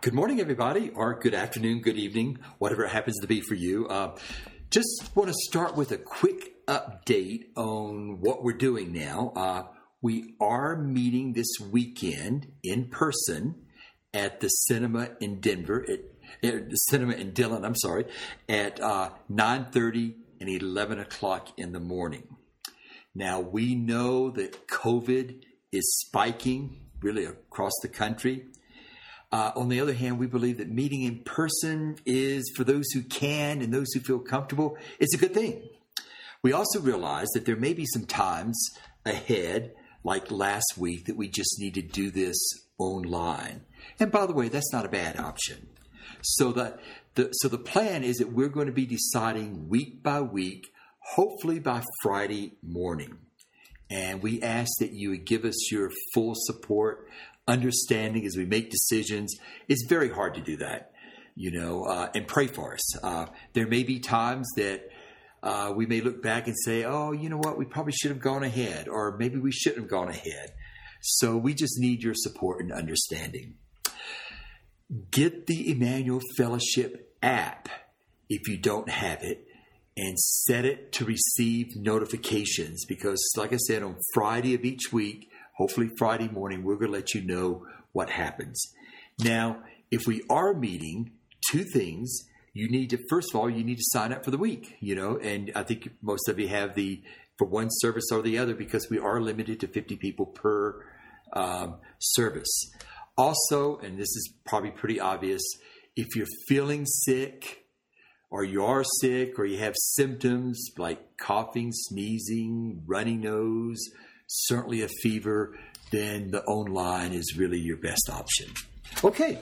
Good morning, everybody, or good afternoon, good evening, whatever it happens to be for you. Just want to start with a quick update on what we're doing now. We are meeting this weekend in person at the cinema in Denver, the cinema in Dillon, at 9:30 and 11 o'clock in the morning. Now, we know that COVID is spiking really across the country. On the other hand, we believe that meeting in person is, for those who can and those who feel comfortable, it's a good thing. We also realize that there may be some times ahead, like last week, that we just need to do this online. And by the way, that's not a bad option. So the plan is that we're going to be deciding week by week, hopefully by Friday morning. And we ask that you would give us your full support, understanding as we make decisions. It's very hard to do that, and pray for us. There may be times that we may look back and say, oh, you know what, we probably should have gone ahead, or maybe we shouldn't have gone ahead. So we just need your support and understanding. Get the Emmanuel Fellowship app if you don't have it, and set it to receive notifications, because like I said, on Friday of each week, hopefully Friday morning, we're going to let you know what happens. Now, if we are meeting, two things. First of all, you need to sign up for the week, and I think most of you have for one service or the other, because we are limited to 50 people per service. Also, and this is probably pretty obvious, if you're feeling sick, or you are sick, or you have symptoms like coughing, sneezing, runny nose, certainly a fever, then the online is really your best option. Okay.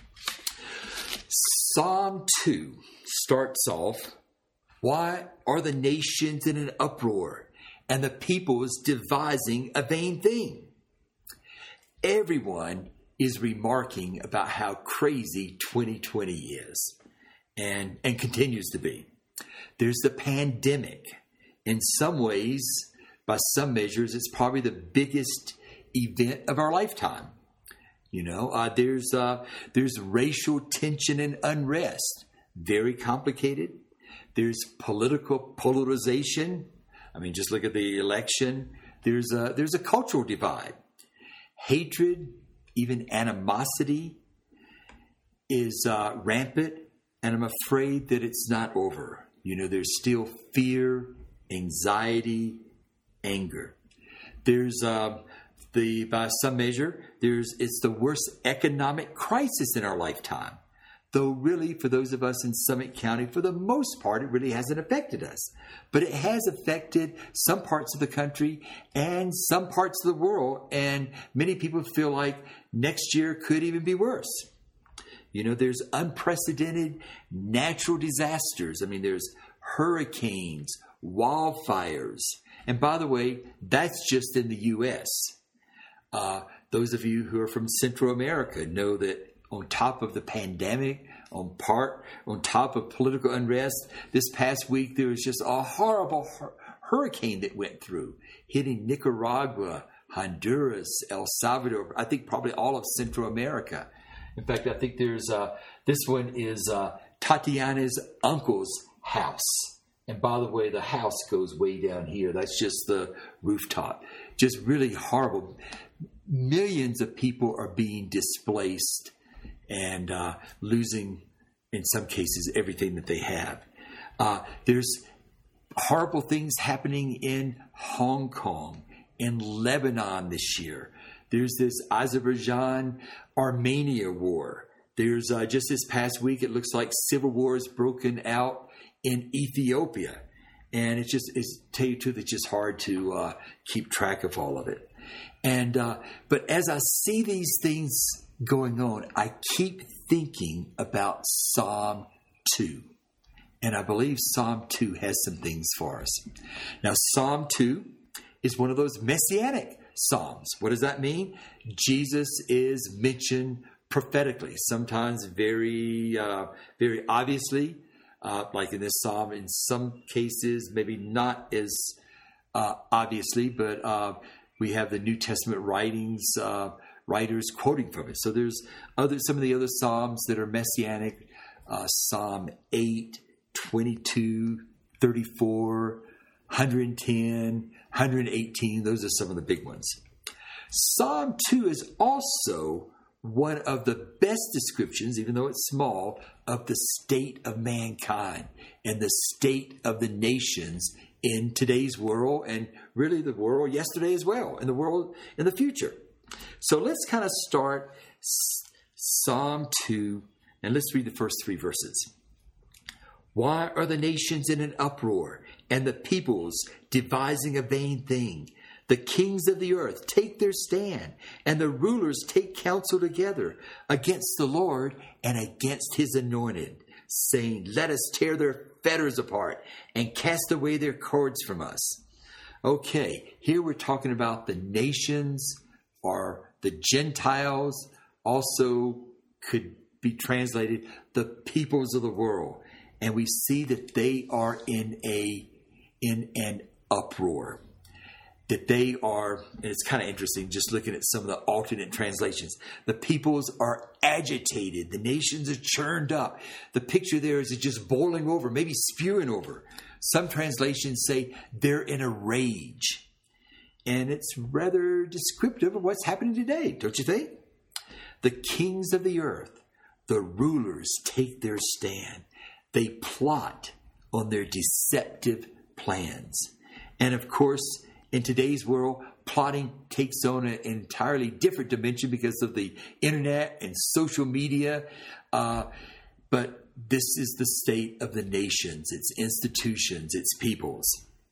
Psalm 2 starts off, why are the nations in an uproar, and the peoples devising a vain thing? Everyone is remarking about how crazy 2020 is. And continues to be. There's the pandemic. In some ways, by some measures, it's probably the biggest event of our lifetime. There's racial tension and unrest, very complicated. There's political polarization. Just look at the election. There's a cultural divide. Hatred, even animosity, is rampant. And I'm afraid that it's not over. There's still fear, anxiety, anger. There's by some measure, it's the worst economic crisis in our lifetime. Though really, for those of us in Summit County, for the most part, it really hasn't affected us. But it has affected some parts of the country and some parts of the world. And many people feel like next year could even be worse. There's unprecedented natural disasters. There's hurricanes, wildfires. And by the way, that's just in the U.S. Those of you who are from Central America know that on top of the pandemic, on top of political unrest, this past week there was just a horrible hurricane that went through, hitting Nicaragua, Honduras, El Salvador, I think probably all of Central America. In fact, I think this one is Tatiana's uncle's house. And by the way, the house goes way down here. That's just the rooftop. Just really horrible. Millions of people are being displaced and losing, in some cases, everything that they have. There's horrible things happening in Hong Kong, in Lebanon this year. There's this Azerbaijan-Armenia war. There's just this past week, it looks like civil war has broken out in Ethiopia. And to tell you the truth, it's just hard to keep track of all of it. And but as I see these things going on, I keep thinking about Psalm 2. And I believe Psalm 2 has some things for us. Now, Psalm 2 is one of those messianic Psalms. What does that mean? Jesus is mentioned prophetically, sometimes very obviously, like in this Psalm. In some cases, maybe not as obviously, but we have the New Testament writers writers quoting from it. So there's some of the other Psalms that are messianic. Psalm 8, 22, 34, 110, 118. Those are some of the big ones. Psalm 2 is also one of the best descriptions, even though it's small, of the state of mankind and the state of the nations in today's world, and really the world yesterday as well, and the world in the future. So let's kind of start Psalm 2, and let's read the first 3 verses. Why are the nations in an uproar, and the peoples devising a vain thing? The kings of the earth take their stand, and the rulers take counsel together against the Lord and against his anointed, saying, let us tear their fetters apart and cast away their cords from us. Okay, here we're talking about the nations, or the Gentiles, also could be translated the peoples of the world. And we see that they are in an uproar. That they are, and it's kind of interesting just looking at some of the alternate translations. The peoples are agitated. The nations are churned up. The picture there is just boiling over, maybe spewing over. Some translations say they're in a rage. And it's rather descriptive of what's happening today, don't you think? The kings of the earth, the rulers take their stand. They plot on their deceptive plans. And of course, in today's world, plotting takes on an entirely different dimension because of the internet and social media. But this is the state of the nations, its institutions, its peoples.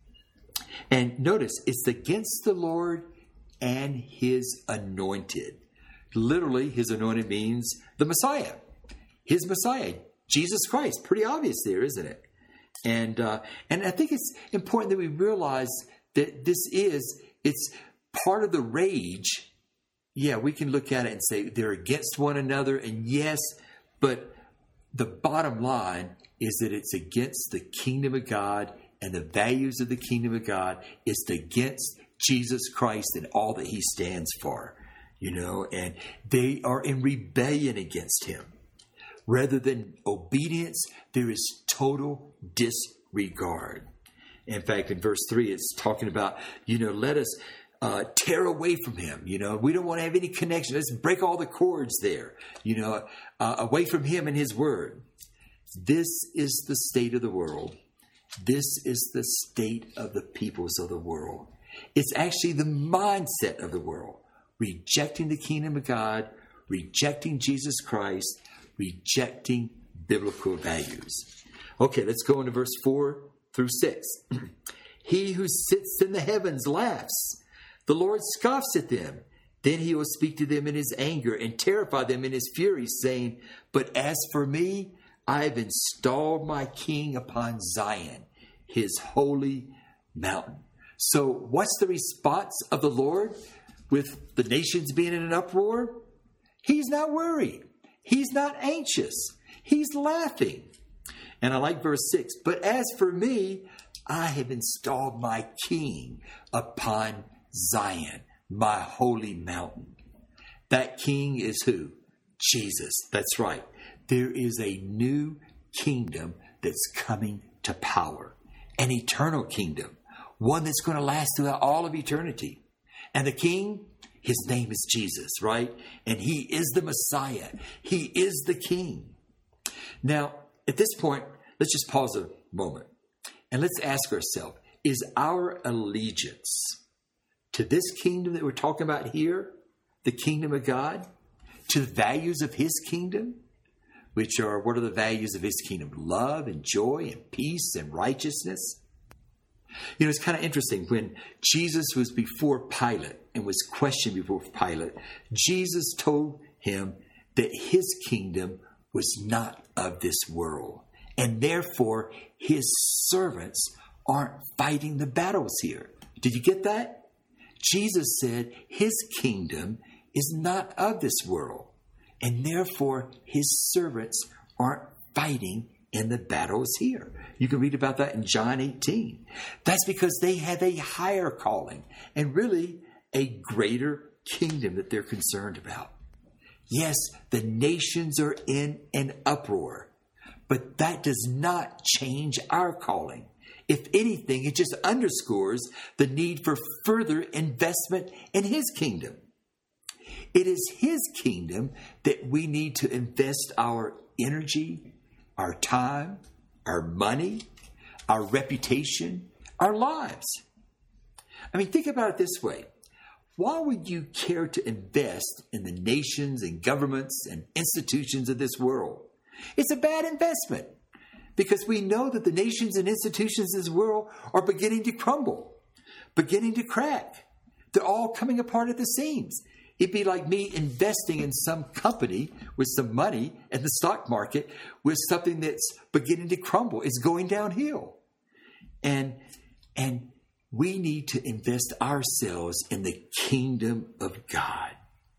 And notice, it's against the Lord and his anointed. Literally, his anointed means the Messiah. His Messiah, Jesus Christ. Pretty obvious there, isn't it? And I think it's important that we realize that it's part of the rage. Yeah, we can look at it and say they're against one another, and yes, but the bottom line is that it's against the kingdom of God and the values of the kingdom of God. It's against Jesus Christ and all that he stands for, and they are in rebellion against him. Rather than obedience, there is total disregard. In fact, in verse 3, it's talking about, let us tear away from him. We don't want to have any connection. Let's break all the cords there, away from him and his word. This is the state of the world. This is the state of the peoples of the world. It's actually the mindset of the world. Rejecting the kingdom of God, rejecting Jesus Christ, rejecting biblical values. Okay, let's go into verse 4 through 6. He who sits in the heavens laughs. The Lord scoffs at them. Then he will speak to them in his anger and terrify them in his fury, saying, but as for me, I have installed my king upon Zion, his holy mountain. So what's the response of the Lord with the nations being in an uproar? He's not worried. He's not anxious. He's laughing. And I like verse 6. But as for me, I have installed my king upon Zion, my holy mountain. That king is who? Jesus. That's right. There is a new kingdom that's coming to power. An eternal kingdom. One that's going to last throughout all of eternity. And the king, his name is Jesus, right? And he is the Messiah. He is the king. Now, at this point, let's just pause a moment. And let's ask ourselves, is our allegiance to this kingdom that we're talking about here, the kingdom of God, to the values of his kingdom, which are, what are the values of his kingdom? Love and joy and peace and righteousness. It's kind of interesting. When Jesus was before Pilate and was questioned before Pilate, Jesus told him that his kingdom was not of this world. And therefore, his servants aren't fighting the battles here. Did you get that? Jesus said his kingdom is not of this world. And therefore, his servants aren't fighting in the battles here. You can read about that in John 18. That's because they have a higher calling and really a greater kingdom that they're concerned about. Yes, the nations are in an uproar, but that does not change our calling. If anything, it just underscores the need for further investment in his kingdom. It is his kingdom that we need to invest our energy, our time, our money, our reputation, our lives. I mean, think about it this way. Why would you care to invest in the nations and governments and institutions of this world? It's a bad investment because we know that the nations and institutions of this world are beginning to crumble, beginning to crack. They're all coming apart at the seams. It'd be like me investing in some company with some money in the stock market with something that's beginning to crumble. It's going downhill. And we need to invest ourselves in the kingdom of God.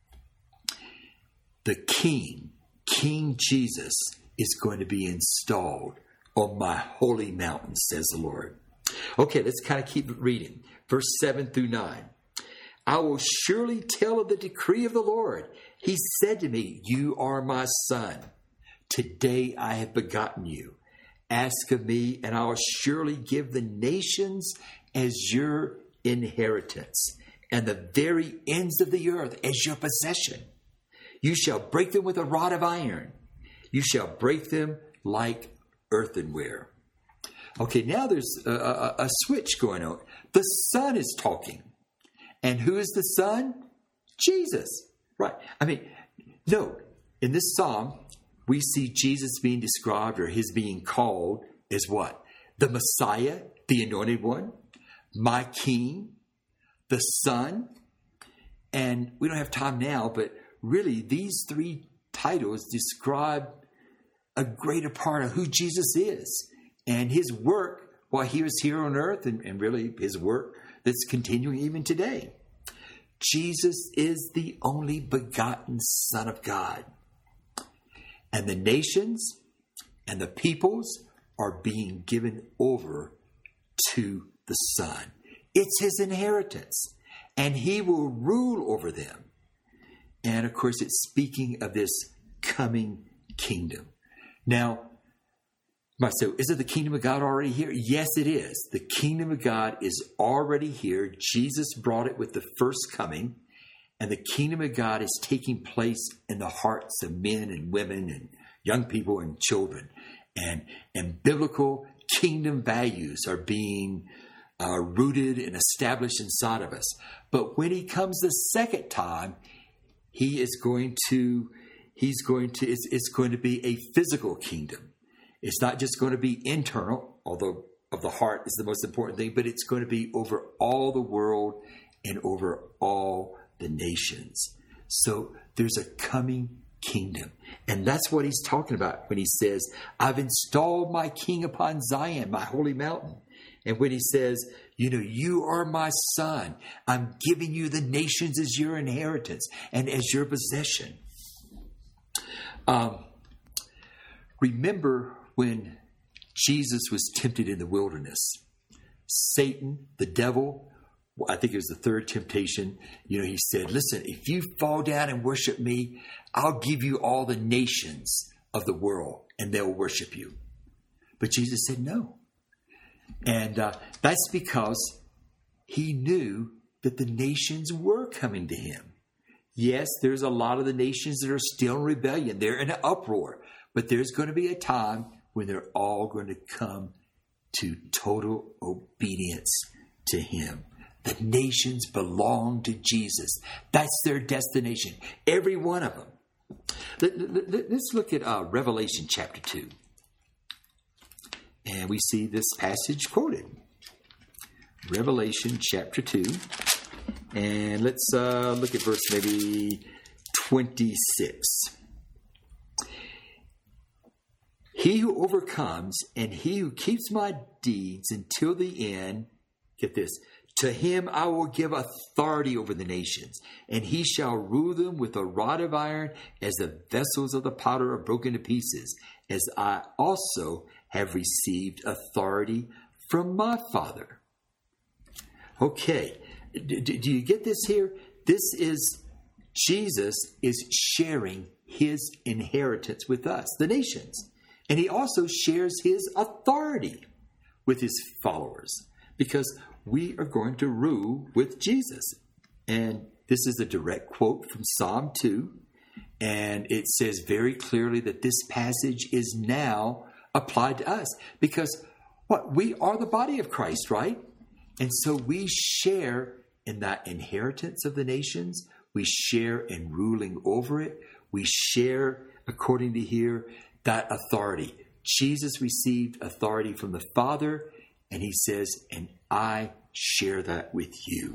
The King Jesus, is going to be installed on my holy mountain, says the Lord. Okay, let's kind of keep reading. Verse 7 through 9. I will surely tell of the decree of the Lord. He said to me, you are my son. Today I have begotten you. Ask of me, and I will surely give the nations as your inheritance, and the very ends of the earth as your possession. You shall break them with a rod of iron. You shall break them like earthenware. Okay, now there's a switch going on. The Son is talking. And who is the Son? Jesus. Right. I mean, note, in this psalm, we see Jesus being described, or his being called, as what? The Messiah, the Anointed One, my King, the Son. And we don't have time now, but really these three titles describe a greater part of who Jesus is and his work while he was here on earth, and really his work that's continuing even today. Jesus is the only begotten Son of God. And the nations and the peoples are being given over to the Son. It's his inheritance, and he will rule over them. And of course, it's speaking of this coming kingdom. Now, so is it the kingdom of God already here? Yes, it is. The kingdom of God is already here. Jesus brought it with the first coming, and the kingdom of God is taking place in the hearts of men and women and young people and children. And biblical kingdom values are being rooted and established inside of us. But when he comes the second time, it's going to be a physical kingdom. It's not just going to be internal, although of the heart is the most important thing, but it's going to be over all the world and over all the nations. So there's a coming kingdom. And that's what he's talking about when he says, I've installed my king upon Zion, my holy mountain. And when he says, you are my son, I'm giving you the nations as your inheritance and as your possession. Remember when Jesus was tempted in the wilderness, Satan, the devil, I think it was the third temptation, he said, listen, if you fall down and worship me, I'll give you all the nations of the world and they'll worship you. But Jesus said no. And that's because he knew that the nations were coming to him. Yes, there's a lot of the nations that are still in rebellion. They're in an uproar. But there's going to be a time when they're all going to come to total obedience to him. The nations belong to Jesus. That's their destination. Every one of them. Let's look at Revelation chapter 2. And we see this passage quoted. Revelation chapter 2. And let's look at verse maybe 26. He who overcomes and he who keeps my deeds until the end, get this, to him I will give authority over the nations, and he shall rule them with a rod of iron, as the vessels of the potter are broken to pieces, as I also have received authority from my Father. Okay, do you get this here? Jesus is sharing his inheritance with us, the nations. And he also shares his authority with his followers because we are going to rule with Jesus. And this is a direct quote from Psalm 2. And it says very clearly that this passage is now applied to us because we are the body of Christ, right? And so we share in that inheritance of the nations. We share in ruling over it. We share, according to here, that authority. Jesus received authority from the Father, and he says, and I share that with you.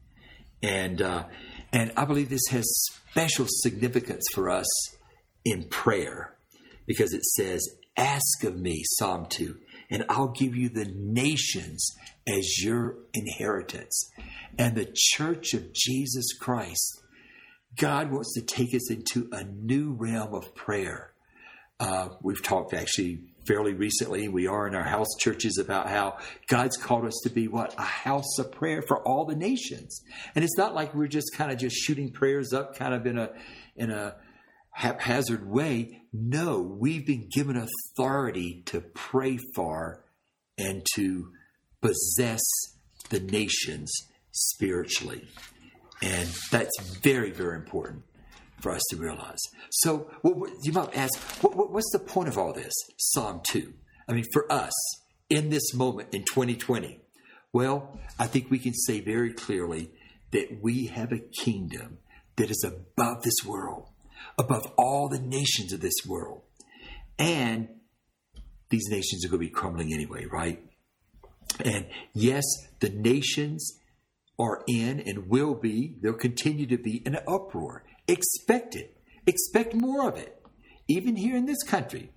And I believe this has special significance for us in prayer because it says, ask of me, Psalm 2, and I'll give you the nations as your inheritance. And the church of Jesus Christ, God wants to take us into a new realm of prayer. We've talked actually fairly recently, we are in our house churches, about how God's called us to be a house of prayer for all the nations. And it's not like we're just kind of just shooting prayers up kind of in a haphazard way. No, we've been given authority to pray for and to possess the nations spiritually. And that's very, very important for us to realize. So you might ask, what's the point of all this? Psalm 2. I mean, for us in this moment in 2020, well, I think we can say very clearly that we have a kingdom that is above this world, above all the nations of this world. And these nations are going to be crumbling anyway, right? And yes, the nations are in and will be, they'll continue to be in an uproar. Expect it. Expect more of it. Even here in this country.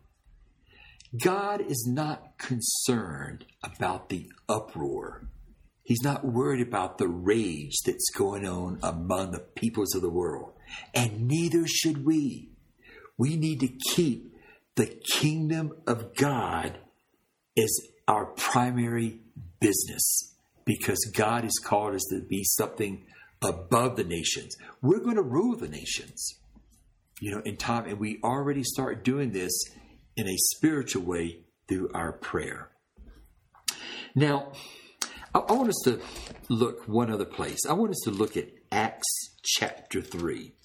God is not concerned about the uproar. He's not worried about the rage that's going on among the peoples of the world. And neither should we. We need to keep the kingdom of God as our primary business because God has called us to be something above the nations. We're going to rule the nations, in time. And we already start doing this in a spiritual way through our prayer. Now, I want us to look one other place. I want us to look at Acts chapter 3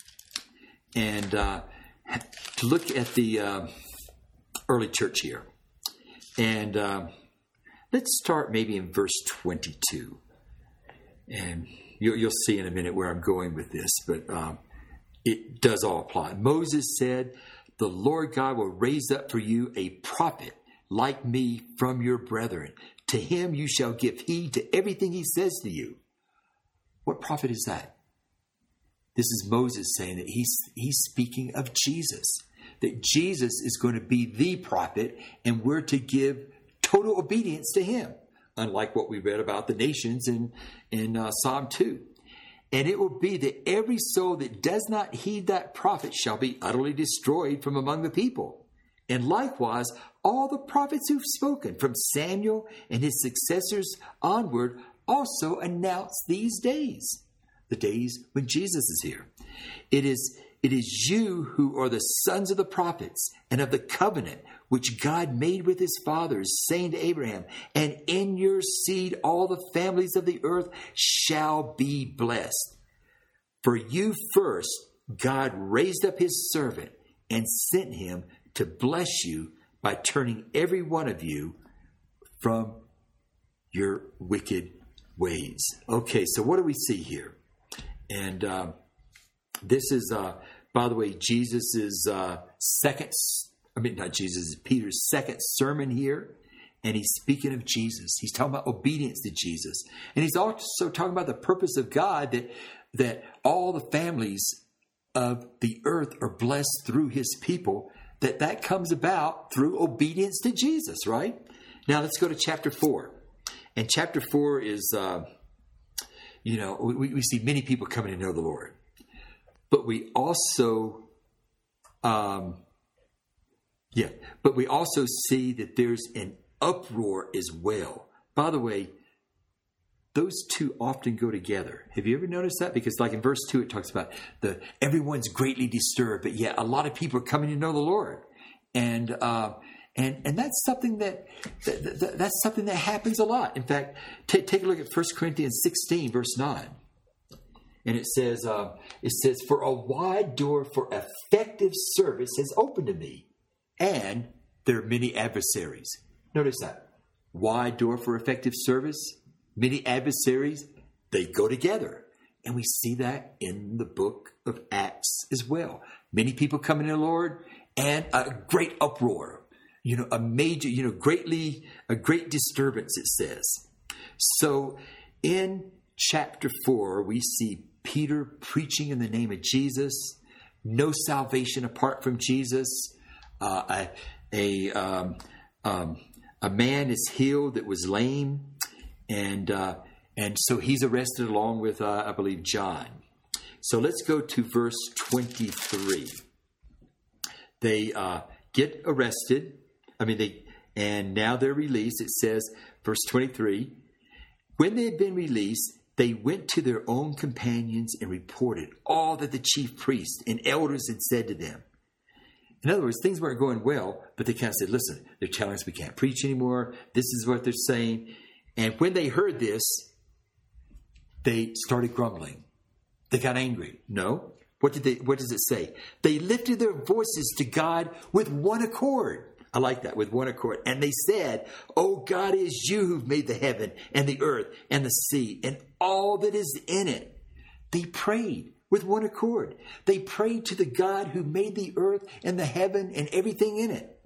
and to look at the early church here. And let's start maybe in verse 22. And you'll see in a minute where I'm going with this, but it does all apply. Moses said, the Lord God will raise up for you a prophet like me from your brethren. To him you shall give heed to everything he says to you. What prophet is that? This is Moses saying that he's speaking of Jesus, that Jesus is going to be the prophet and we're to give total obedience to him. Unlike what we read about the nations in Psalm 2. And it will be that every soul that does not heed that prophet shall be utterly destroyed from among the people. And likewise, all the prophets who've spoken from Samuel and his successors onward also announce these days, the days when Jesus is here. It is you who are the sons of the prophets and of the covenant which God made with his fathers, saying to Abraham, and in your seed all the families of the earth shall be blessed. For you first, God raised up his servant and sent him to bless you by turning every one of you from your wicked ways. Okay, so what do we see here? And this is, by the way, Peter's Peter's second sermon here. And he's speaking of Jesus. He's talking about obedience to Jesus. And he's also talking about the purpose of God, that all the families of the earth are blessed through his people, that comes about through obedience to Jesus, right? Now let's go to chapter 4. And chapter 4 is, we see many people coming to know the Lord. But we also, see that there's an uproar as well. By the way, those two often go together. Have you ever noticed that? Because like in verse 2, it talks about everyone's greatly disturbed, but yet a lot of people are coming to know the Lord. And that's something that's something that happens a lot. In fact, take a look at 1 Corinthians 16, verse 9. And it says, for a wide door for effective service has opened to me, and there are many adversaries. Notice that. Wide door for effective service, many adversaries, they go together. And we see that in the book of Acts as well. Many people coming to the Lord and a great uproar. A major, a great disturbance, it says. So in chapter 4, we see Peter preaching in the name of Jesus. No salvation apart from Jesus. A man is healed that was lame, and so he's arrested along with I believe John. So let's go to verse 23. They get arrested. And now they're released. It says, verse 23, when they had been released, they went to their own companions and reported all that the chief priests and elders had said to them. In other words, things weren't going well, but they kind of said, listen, they're telling us we can't preach anymore. This is what they're saying. And when they heard this, they started grumbling. They got angry. No. What does it say? They lifted their voices to God with one accord. I like that, with one accord. And they said, "Oh God, it is you who've made the heaven and the earth and the sea and all that is in it." They prayed with one accord. They prayed to the God who made the earth and the heaven and everything in it.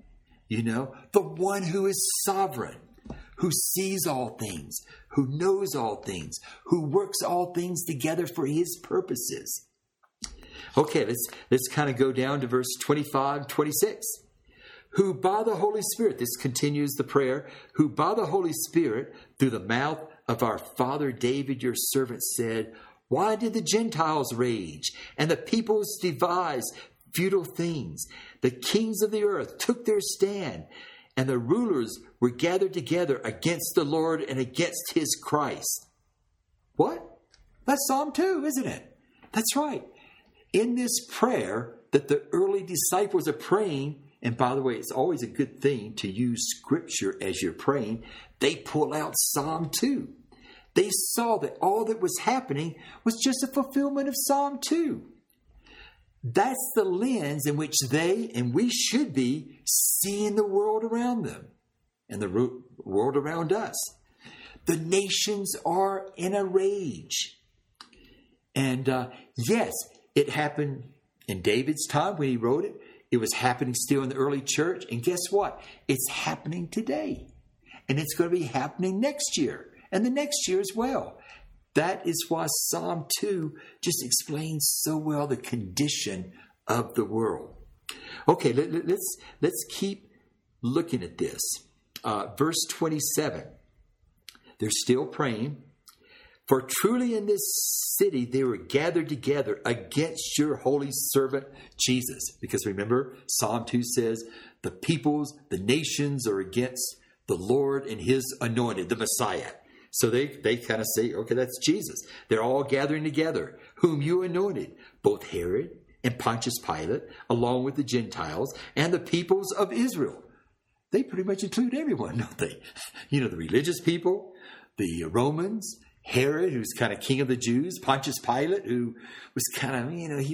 The one who is sovereign, who sees all things, who knows all things, who works all things together for his purposes. Okay, let's kind of go down to verse 25, 26. Who by the Holy Spirit, this continues the prayer, who by the Holy Spirit, through the mouth of our father David, your servant, said, "Why did the Gentiles rage and the peoples devise futile things? The kings of the earth took their stand, and the rulers were gathered together against the Lord and against his Christ." What? That's Psalm 2, isn't it? That's right. In this prayer that the early disciples are praying, and by the way, it's always a good thing to use scripture as you're praying, they pull out Psalm 2. They saw that all that was happening was just a fulfillment of Psalm 2. That's the lens in which they, and we should be, seeing the world around them and the world around us. The nations are in a rage. And yes, it happened in David's time when he wrote it. It was happening still in the early church. And guess what? It's happening today. And it's going to be happening next year and the next year as well. That is why Psalm 2 just explains so well the condition of the world. Okay, let's keep looking at this. Verse 27. They're still praying. For truly in this city they were gathered together against your holy servant Jesus. Because remember, Psalm 2 says, the peoples, the nations are against the Lord and his anointed, the Messiah. So they kind of say, okay, that's Jesus. They're all gathering together, whom you anointed, both Herod and Pontius Pilate, along with the Gentiles and the peoples of Israel. They pretty much include everyone, don't they? The religious people, the Romans, Herod, who's kind of king of the Jews, Pontius Pilate, who was kind of,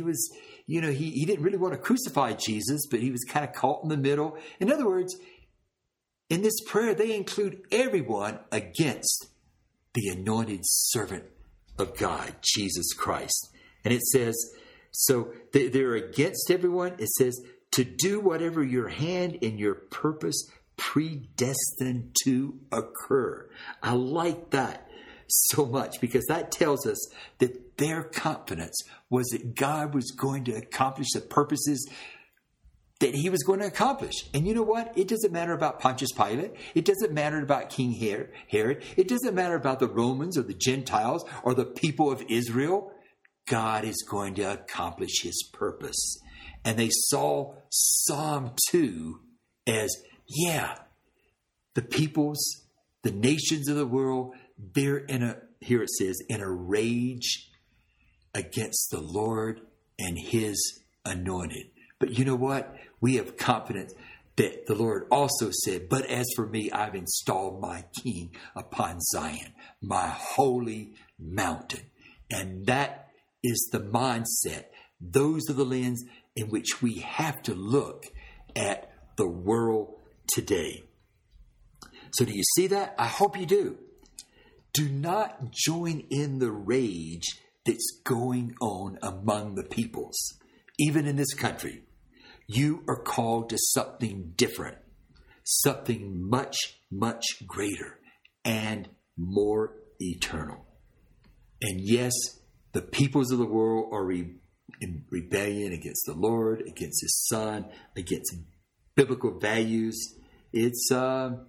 he didn't really want to crucify Jesus, but he was kind of caught in the middle. In other words, in this prayer, they include everyone against the anointed servant of God, Jesus Christ. And it says, so they're against everyone. It says, to do whatever your hand and your purpose predestined to occur. I like that so much because that tells us that their confidence was that God was going to accomplish the purposes that he was going to accomplish. And you know what? It doesn't matter about Pontius Pilate. It doesn't matter about King Herod. It doesn't matter about the Romans or the Gentiles or the people of Israel. God is going to accomplish his purpose. And they saw Psalm 2 as, the peoples, the nations of the world, they're in here it says, in a rage against the Lord and his anointed. But you know what? We have confidence that the Lord also said, but as for me, I've installed my king upon Zion, my holy mountain. And that is the mindset. Those are the lens in which we have to look at the world today. So do you see that? I hope you do. Do not join in the rage that's going on among the peoples, even in this country. You are called to something different, something much, much greater and more eternal. And yes, the peoples of the world are in rebellion against the Lord, against his son, against biblical values. It's happening.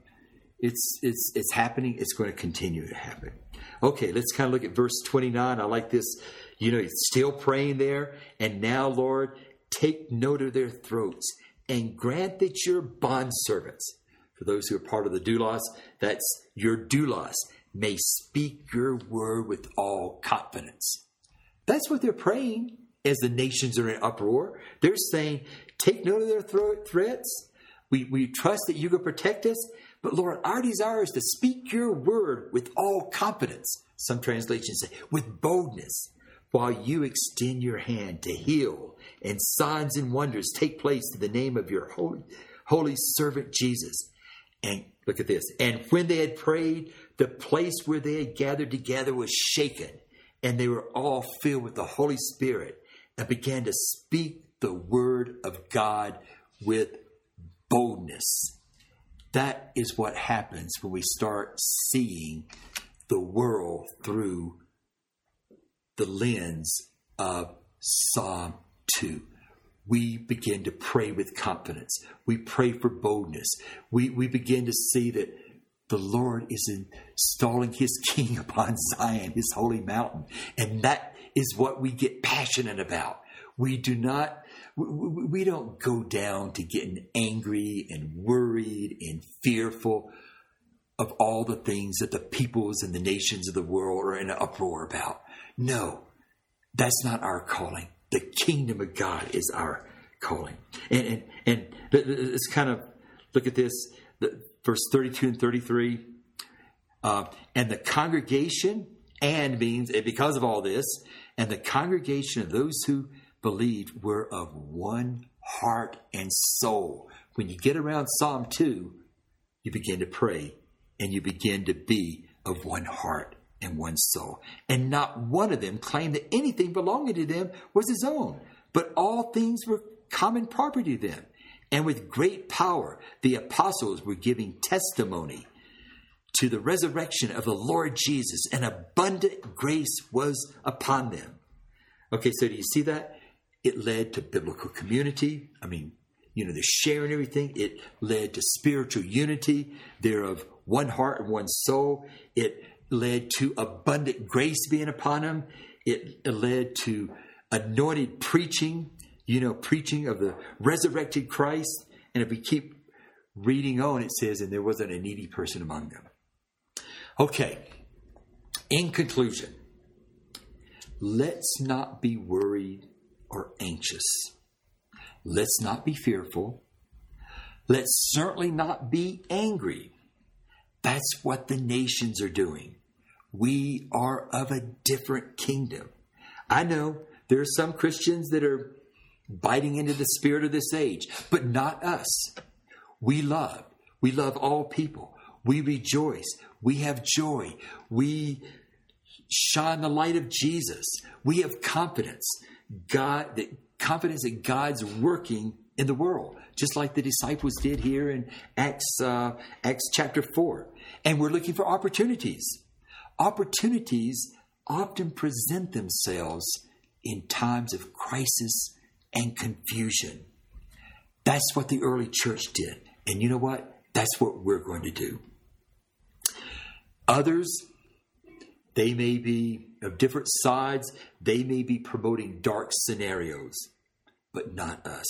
It's going to continue to happen. Okay, let's kind of look at verse 29. I like this. He's still praying there. And now, Lord, take note of their throats and grant that your bondservants, for those who are part of the doulos, that's your doulos, may speak your word with all confidence. That's what they're praying as the nations are in uproar. They're saying, take note of their threats. We trust that you can protect us. But Lord, our desire is to speak your word with all confidence. Some translations say, with boldness, while you extend your hand to heal, and signs and wonders take place to the name of your holy servant Jesus. And look at this. And when they had prayed, the place where they had gathered together was shaken, and they were all filled with the Holy Spirit and began to speak the word of God with boldness. That is what happens when we start seeing the world through the lens of Psalm 2. We begin to pray with confidence. We pray for boldness. We begin to see that the Lord is installing his king upon Zion, his holy mountain. And that is what we get passionate about. We don't go down to getting angry and worried and fearful of all the things that the peoples and the nations of the world are in an uproar about. No, that's not our calling. The kingdom of God is our calling. And let's kind of look at this, verse 32 and 33. And the congregation, and means, and because of all this, and the congregation of those who believed were of one heart and soul. When you get around Psalm 2, you begin to pray and you begin to be of one heart and one soul. And not one of them claimed that anything belonging to them was his own, but all things were common property to them. And with great power, the apostles were giving testimony to the resurrection of the Lord Jesus, and abundant grace was upon them. Okay, so do you see that? It led to biblical community. They're sharing everything. It led to spiritual unity. They're of one heart and one soul. It led to abundant grace being upon them. It led to anointed preaching, preaching of the resurrected Christ. And if we keep reading on, it says, and there wasn't a needy person among them. Okay, in conclusion, let's not be worried or anxious. Let's not be fearful. Let's certainly not be angry. That's what the nations are doing. We are of a different kingdom. I know there are some Christians that are biting into the spirit of this age, but not us. We love all people. We rejoice. We have joy. We shine the light of Jesus. We have confidence. Confidence that God's working in the world, just like the disciples did here in Acts chapter 4. And we're looking for opportunities. Opportunities often present themselves in times of crisis and confusion. That's what the early church did. And you know what? That's what we're going to do. Others, they may be of different sides. They may be promoting dark scenarios, but not us.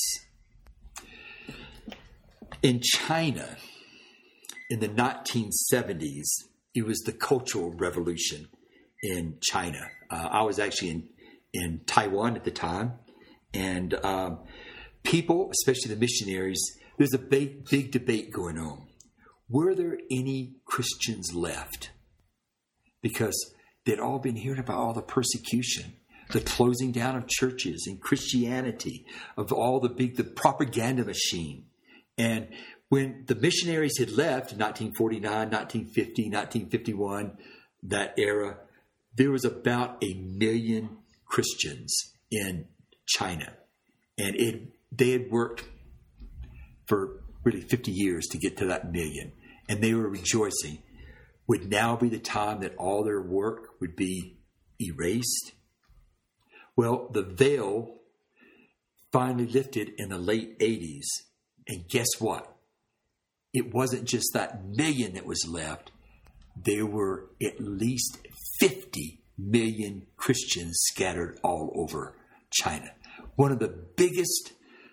In China, in the 1970s, it was the Cultural Revolution. in China. I was actually in Taiwan at the time, and people, especially the missionaries, there's a big debate going on. Were there any Christians left? Because they'd all been hearing about all the persecution, the closing down of churches and Christianity, of all the propaganda machine. And when the missionaries had left in 1949, 1950, 1951, that era, there was about 1 million Christians in China. And they had worked for really 50 years to get to that million. And they were rejoicing. Would now be the time that all their work would be erased? Well, the veil finally lifted in the late 80s. And guess what? It wasn't just that million that was left. There were at least 50 million Christians scattered all over China. One of the biggest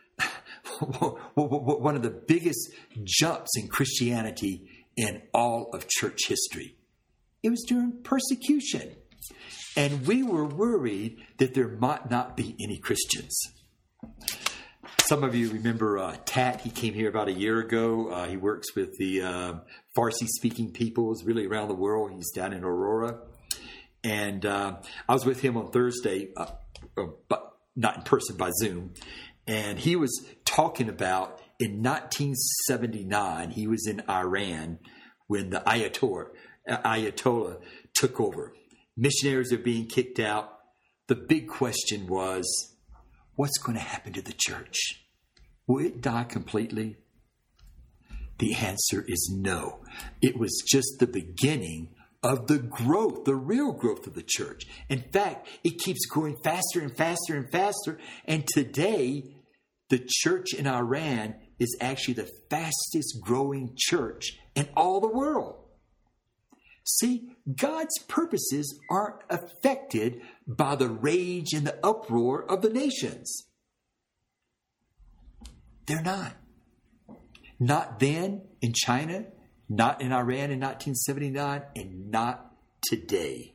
jumps in Christianity in all of church history. It was during persecution. And we were worried that there might not be any Christians. Some of you remember Tat. He came here about a year ago. He works with the Farsi-speaking peoples really around the world. He's down in Aurora. And I was with him on Thursday, but not in person, by Zoom. And he was talking about in 1979, he was in Iran when the Ayatollah took over. Missionaries are being kicked out. The big question was, what's going to happen to the church? Will it die completely? The answer is no. It was just the beginning of the growth, the real growth of the church. In fact, it keeps growing faster and faster and faster. And today, the church in Iran is actually the fastest growing church in all the world. See, God's purposes aren't affected by the rage and the uproar of the nations. They're not. Not then in China, not in Iran in 1979, and not today.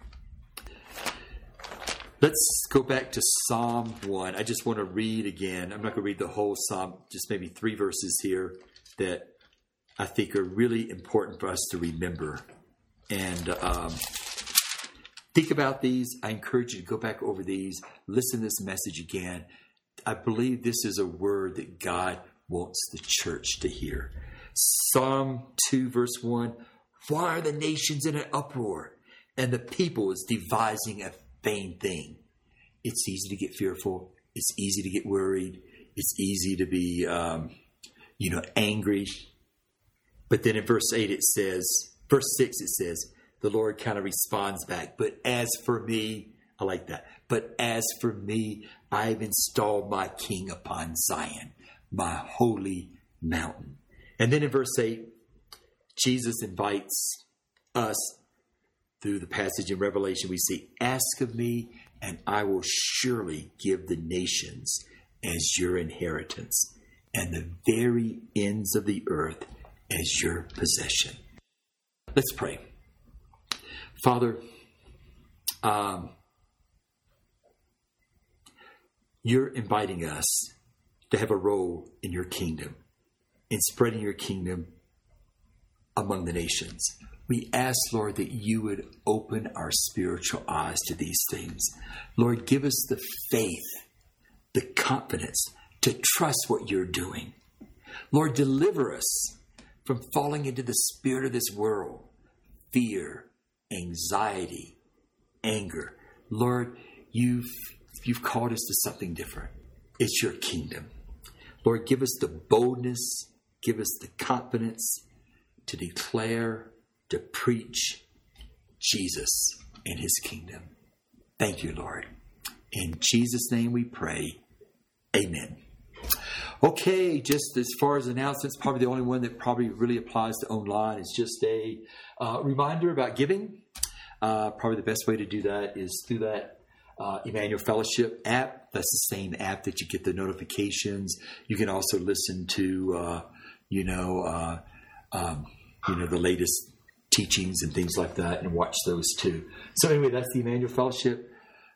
Let's go back to Psalm 1. I just want to read again. I'm not going to read the whole Psalm, just maybe 3 verses here that I think are really important for us to remember. And think about these. I encourage you to go back over these, listen to this message again. I believe this is a word that God wants the church to hear. Psalm 2, verse 1. Why are the nations in an uproar, and the people is devising a vain thing? It's easy to get fearful. It's easy to get worried. It's easy to be, angry. But then in verse 6, it says, the Lord kind of responds back. But as for me, I like that. But as for me, I've installed my king upon Zion, my holy mountain. And then in verse 8, Jesus invites us through the passage in Revelation. We see, ask of me, and I will surely give the nations as your inheritance, and the very ends of the earth as your possession. Let's pray. Father, you're inviting us to have a role in your kingdom, in spreading your kingdom among the nations. We ask, Lord, that you would open our spiritual eyes to these things. Lord, give us the faith, the confidence to trust what you're doing. Lord, deliver us from falling into the spirit of this world, fear, anxiety, anger. Lord, you've called us to something different. It's your kingdom. Lord, give us the boldness, give us the confidence to declare, to preach Jesus and his kingdom. Thank you, Lord. In Jesus' name we pray. Amen. Okay, just as far as announcements, probably the only one that probably really applies to online is just a reminder about giving. Probably the best way to do that is through that Emmanuel Fellowship app. That's the same app that you get the notifications. You can also listen to, the latest teachings and things like that and watch those too. So anyway, that's the Emmanuel Fellowship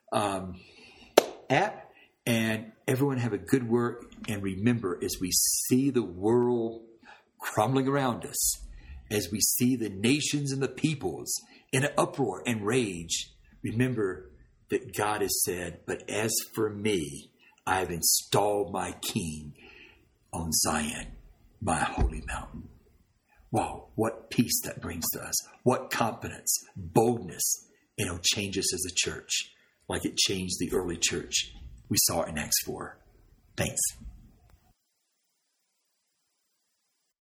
app. And everyone have a good work. And remember, as we see the world crumbling around us, as we see the nations and the peoples in an uproar and rage, remember that God has said, but as for me, I have installed my king on Zion, my holy mountain. Wow, what peace that brings to us. What confidence, boldness, and it'll change us as a church like it changed the early church. We saw it in Acts 4. Thanks.